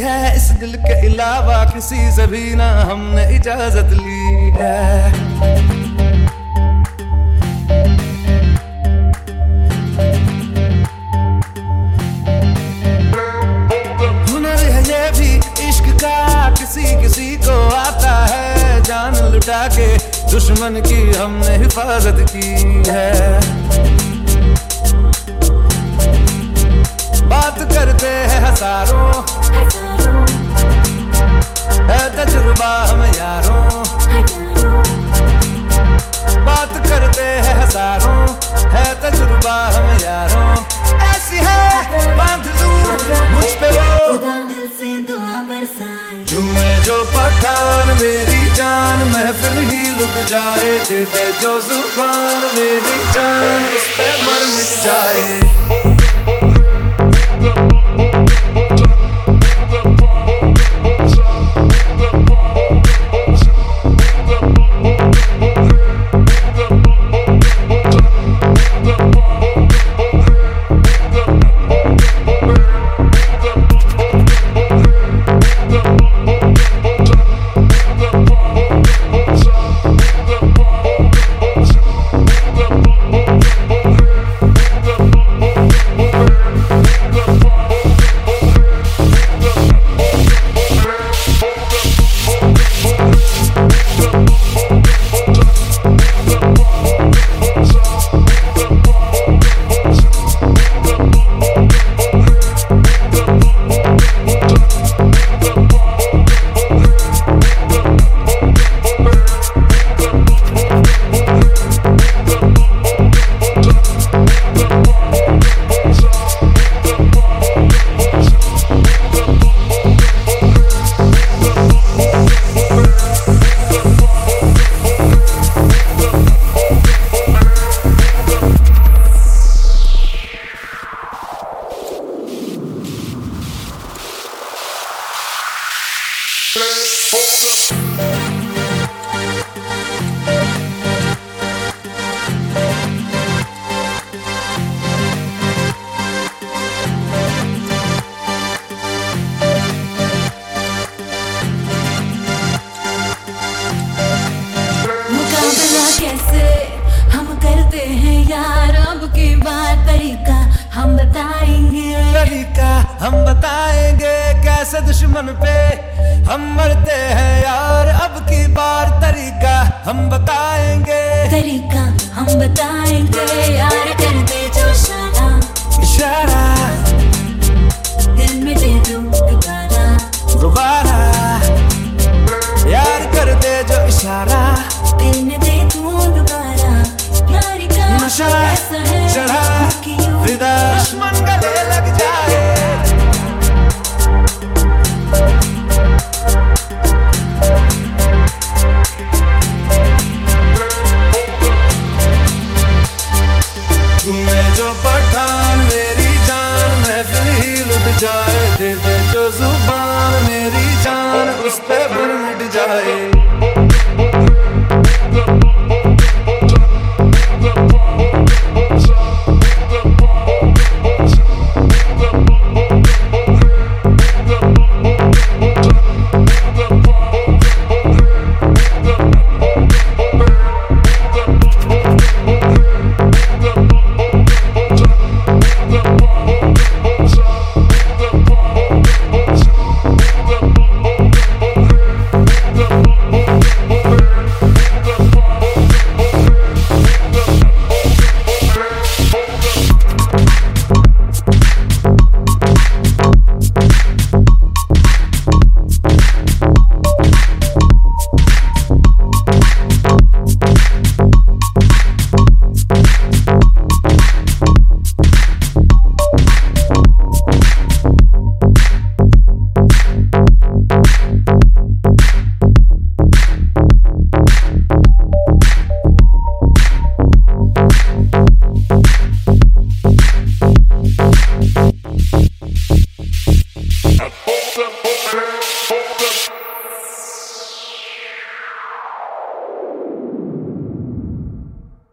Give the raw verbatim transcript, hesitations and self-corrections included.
है, इस दिल के अलावा किसी से भी ना हमने इजाजत ली है। हुनर है ये भी इश्क का, किसी किसी को आता है, जान लुटा के दुश्मन की हमने हिफाजत की है। बात करते हैं हजारों, है तजुर्बा हम यारों। बात करते हैं हजारों, है तजुर्बा हम यारों। ऐसी है बांध लूं मुझ पे वो, झूमे जो पठान मेरी जान, महफिल ही रुक जाए। दे दे जो जुबान मेरी जान, उस पे मर मिट जाए। कैसे हम करते हैं यार, अब की बात तरीका हम बताएंगे। तरीका हम बताएंगे, कैसे दुश्मन पे हम मरते हैं यार। अब की बार तरीका हम बताएंगे। तरीका हम बताएंगे यार, कर दे जो इशारा, इशारा दिल में दे दूं दोबारा दोबारा। यार कर दे जो इशारा, दिल में दे दूं दोबारा। यारी का नशा ऐसा है चढ़ा, फिदा दुश्मन गले लग जाए। तुम्हें जो पठान मेरी जान, महफिल ही लुट जाए। दे दे जो जुबान मेरी जान, उस पे मर मिट जाए।